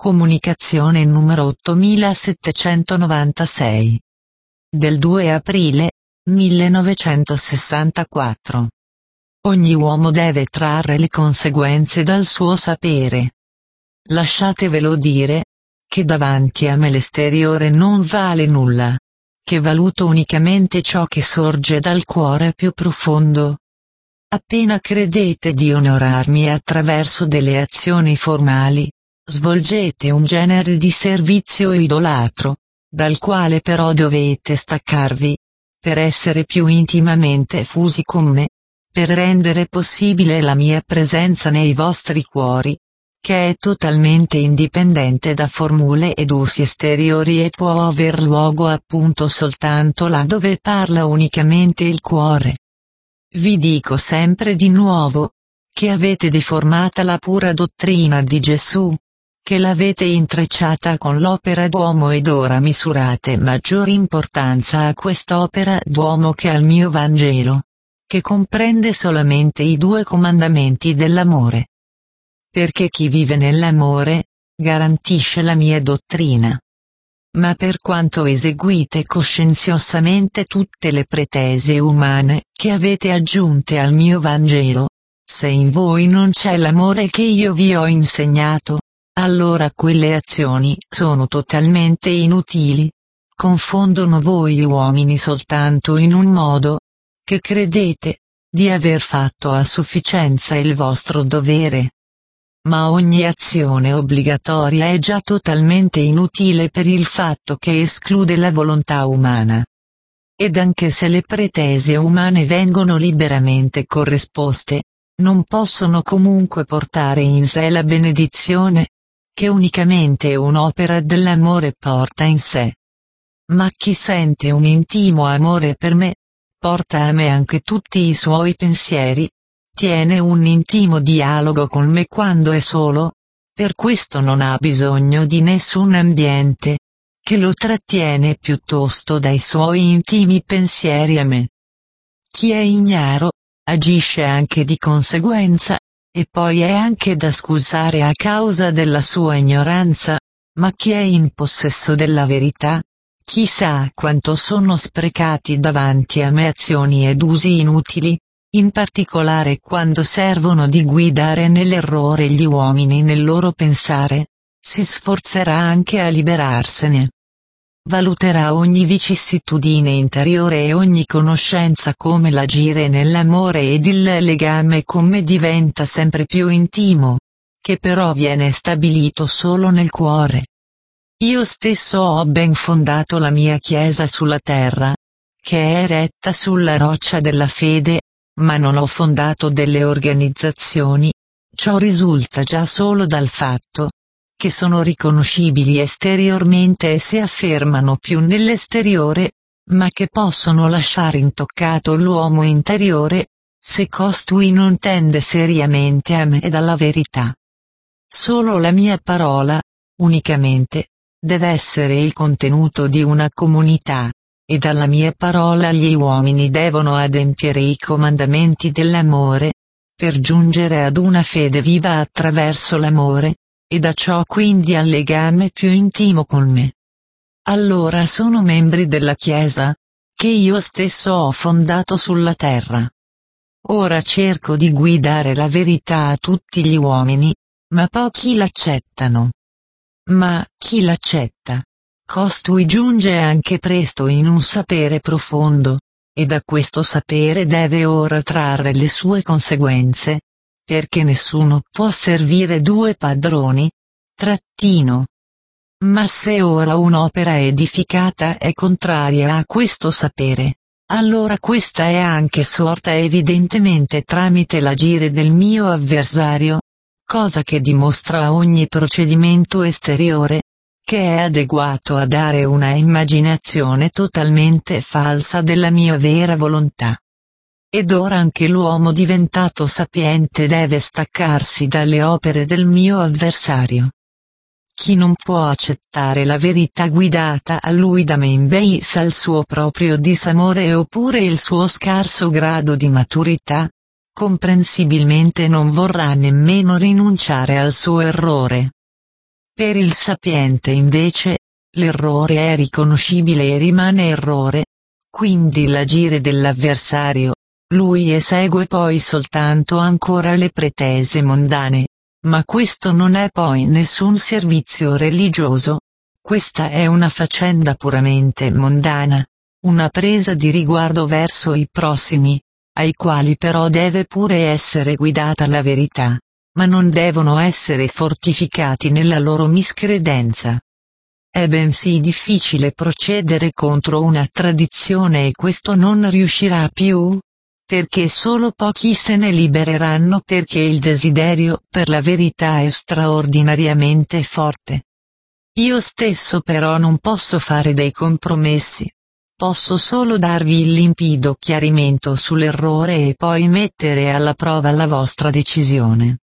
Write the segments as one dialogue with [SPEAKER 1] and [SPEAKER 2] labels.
[SPEAKER 1] Comunicazione numero 8796. Del 2 aprile 1964. Ogni uomo deve trarre le conseguenze dal suo sapere. Lasciatevelo dire, che davanti a me l'esteriore non vale nulla, che valuto unicamente ciò che sorge dal cuore più profondo. Appena credete di onorarmi attraverso delle azioni formali, svolgete un genere di servizio idolatro, dal quale però dovete staccarvi, per essere più intimamente fusi con me, per rendere possibile la mia presenza nei vostri cuori, che è totalmente indipendente da formule ed usi esteriori e può aver luogo appunto soltanto là dove parla unicamente il cuore. Vi dico sempre di nuovo, che avete deformata la pura dottrina di Gesù, che l'avete intrecciata con l'opera d'uomo ed ora misurate maggior importanza a quest'opera d'uomo che al mio Vangelo, che comprende solamente i 2 comandamenti dell'amore. Perché chi vive nell'amore, garantisce la mia dottrina. Ma per quanto eseguite coscienziosamente tutte le pretese umane che avete aggiunte al mio Vangelo, se in voi non c'è l'amore che io vi ho insegnato, allora quelle azioni sono totalmente inutili, confondono voi uomini soltanto in un modo, che credete, di aver fatto a sufficienza il vostro dovere. Ma ogni azione obbligatoria è già totalmente inutile per il fatto che esclude la volontà umana. Ed anche se le pretese umane vengono liberamente corrisposte, non possono comunque portare in sé la benedizione, che unicamente un'opera dell'amore porta in sé. Ma chi sente un intimo amore per me, porta a me anche tutti i suoi pensieri, tiene un intimo dialogo con me quando è solo, per questo non ha bisogno di nessun ambiente, che lo trattiene piuttosto dai suoi intimi pensieri a me. Chi è ignaro, agisce anche di conseguenza, e poi è anche da scusare a causa della sua ignoranza, ma chi è in possesso della verità, chissà quanto sono sprecati davanti a me azioni ed usi inutili, in particolare quando servono di guidare nell'errore gli uomini nel loro pensare, si sforzerà anche a liberarsene. Valuterà ogni vicissitudine interiore e ogni conoscenza come l'agire nell'amore ed il legame con me diventa sempre più intimo, che però viene stabilito solo nel cuore. Io stesso ho ben fondato la mia Chiesa sulla terra, che è eretta sulla roccia della fede, ma non ho fondato delle organizzazioni, ciò risulta già solo dal fatto che sono riconoscibili esteriormente e si affermano più nell'esteriore, ma che possono lasciare intoccato l'uomo interiore, se costui non tende seriamente a me e alla verità. Solo la mia parola, unicamente, deve essere il contenuto di una comunità, e dalla mia parola gli uomini devono adempiere i comandamenti dell'amore, per giungere ad una fede viva attraverso l'amore, e da ciò quindi al legame più intimo con me. Allora sono membri della Chiesa, che io stesso ho fondato sulla terra. Ora cerco di guidare la verità a tutti gli uomini, ma pochi l'accettano. Ma chi l'accetta? Costui giunge anche presto in un sapere profondo, e da questo sapere deve ora trarre le sue conseguenze, perché nessuno può servire 2 padroni. Ma se ora un'opera edificata è contraria a questo sapere, allora questa è anche sorta evidentemente tramite l'agire del mio avversario, cosa che dimostra ogni procedimento esteriore, che è adeguato a dare una immaginazione totalmente falsa della mia vera volontà. Ed ora anche l'uomo diventato sapiente deve staccarsi dalle opere del mio avversario. Chi non può accettare la verità guidata a lui da me in base al suo proprio disamore oppure il suo scarso grado di maturità, comprensibilmente non vorrà nemmeno rinunciare al suo errore. Per il sapiente invece, l'errore è riconoscibile e rimane errore, quindi l'agire dell'avversario, lui esegue poi soltanto ancora le pretese mondane, ma questo non è poi nessun servizio religioso, questa è una faccenda puramente mondana, una presa di riguardo verso i prossimi, ai quali però deve pure essere guidata la verità, ma non devono essere fortificati nella loro miscredenza. È bensì difficile procedere contro una tradizione e questo non riuscirà più, perché solo pochi se ne libereranno perché il desiderio per la verità è straordinariamente forte. Io stesso però non posso fare dei compromessi. Posso solo darvi il limpido chiarimento sull'errore e poi mettere alla prova la vostra decisione.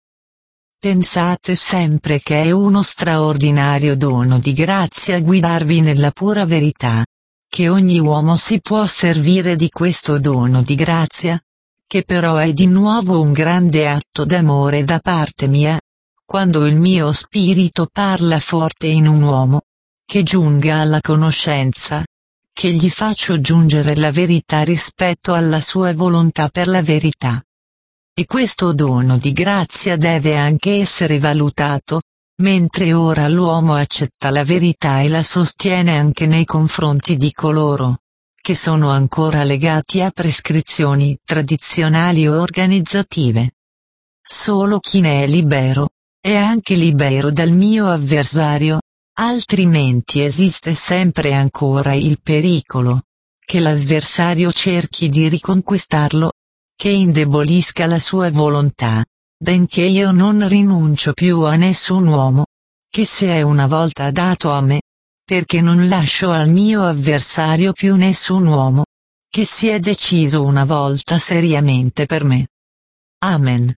[SPEAKER 1] Pensate sempre che è uno straordinario dono di grazia guidarvi nella pura verità, che ogni uomo si può servire di questo dono di grazia, che però è di nuovo un grande atto d'amore da parte mia, quando il mio spirito parla forte in un uomo, che giunga alla conoscenza, che gli faccio giungere la verità rispetto alla sua volontà per la verità. E questo dono di grazia deve anche essere valutato, mentre ora l'uomo accetta la verità e la sostiene anche nei confronti di coloro che sono ancora legati a prescrizioni tradizionali o organizzative. Solo chi ne è libero, è anche libero dal mio avversario, altrimenti esiste sempre ancora il pericolo che l'avversario cerchi di riconquistarlo, che indebolisca la sua volontà, benché io non rinuncio più a nessun uomo, che si è una volta dato a me, perché non lascio al mio avversario più nessun uomo, che si è deciso una volta seriamente per me. Amen.